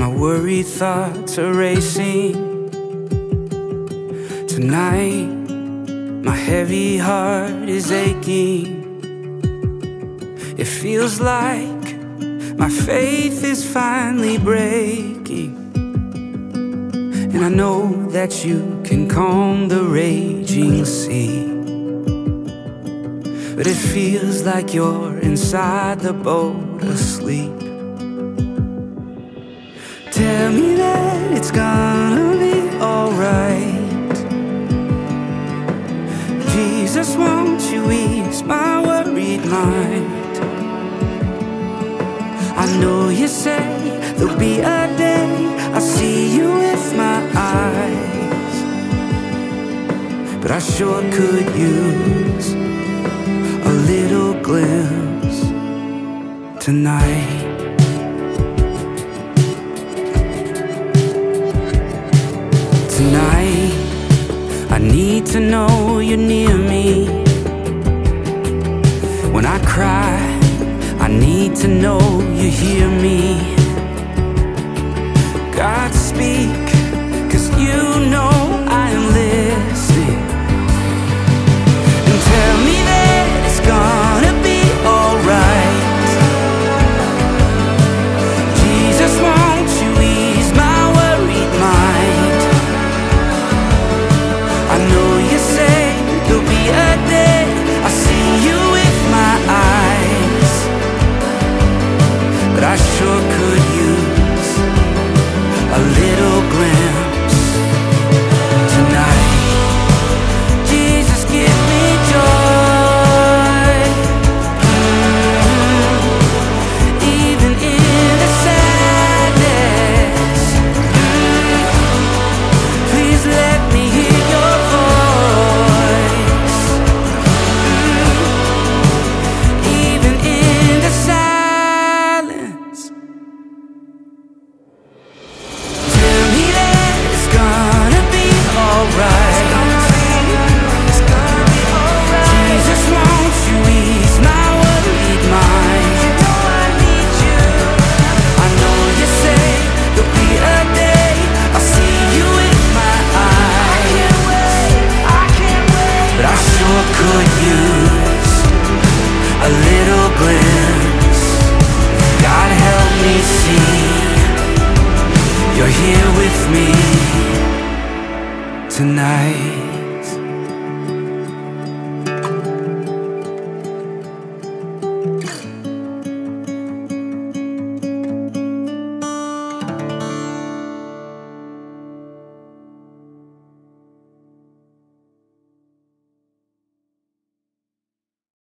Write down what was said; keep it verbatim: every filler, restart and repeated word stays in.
my worried thoughts are racing. Tonight, my heavy heart is aching. It feels like my faith is finally breaking. And I know that you can calm the raging sea, but it feels like you're inside the boat asleep. Tell me that it's gonna be alright. Jesus, won't you ease my worried mind? I know you say there'll be a day I'll see you with my eyes, but I sure could use a little glimpse tonight. Tonight, I need to know you're near me. When I cry, I need to know you hear me. God, speak, 'cause you know I am listening. And tell me that it's gonna be alright. Jesus, won't you ease my worried mind? I know you say there'll be a day I'll see you with my eyes, but I sure could use a little glimpse tonight. Jesus, give me joy, mm, even in the sadness. Mm, please let me hear your voice, mm, even in the silence. Tell me that it's gonna be alright. Jesus, won't you ease my worried mind? I know you say there'll be a day I'll see you with my eyes, but I sure could use a little glimpse. God, help me see you're here with me tonight.